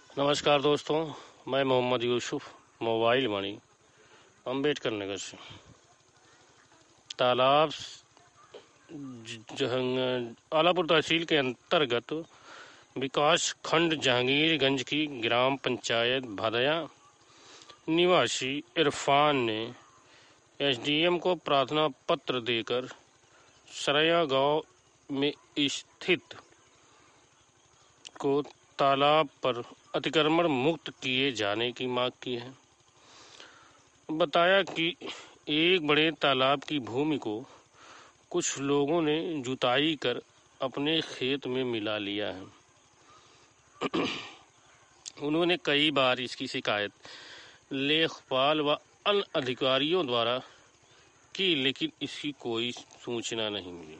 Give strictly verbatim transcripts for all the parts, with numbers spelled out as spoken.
नमस्कार दोस्तों, मैं मोहम्मद यूसुफ मोबाइल वाणी अम्बेडकर नगर से। तालाब जहंग आलापुर तहसील के अंतर्गत विकास खंड जहांगीरगंज की ग्राम पंचायत भदया निवासी इरफान ने एसडीएम को प्रार्थना पत्र देकर सरया गांव में स्थित को तालाब पर अतिक्रमण मुक्त किए जाने की मांग की है। बताया कि एक बड़े तालाब की भूमि को कुछ लोगों ने जुताई कर अपने खेत में मिला लिया है। उन्होंने कई बार इसकी शिकायत लेखपाल व अन्य अधिकारियों द्वारा की, लेकिन इसकी कोई सूचना नहीं मिली।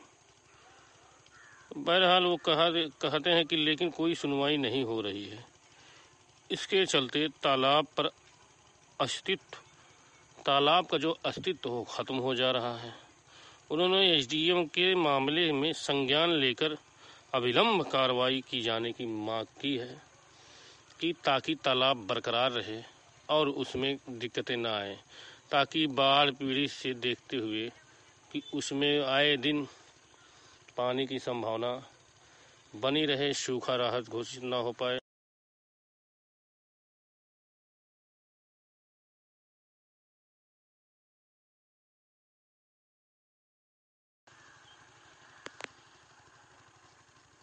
बहरहाल वो कहा कहते हैं कि लेकिन कोई सुनवाई नहीं हो रही है। इसके चलते तालाब पर अस्तित्व तालाब का जो अस्तित्व हो खत्म हो जा रहा है। उन्होंने एसडीएम के मामले में संज्ञान लेकर अविलंब कार्रवाई की जाने की मांग की है कि ताकि तालाब बरकरार रहे और उसमें दिक्कतें ना आए, ताकि बाढ़ पीढ़ी से देखते हुए कि उसमें आए दिन पानी की संभावना बनी रहे, सूखा राहत घोषित ना हो पाए।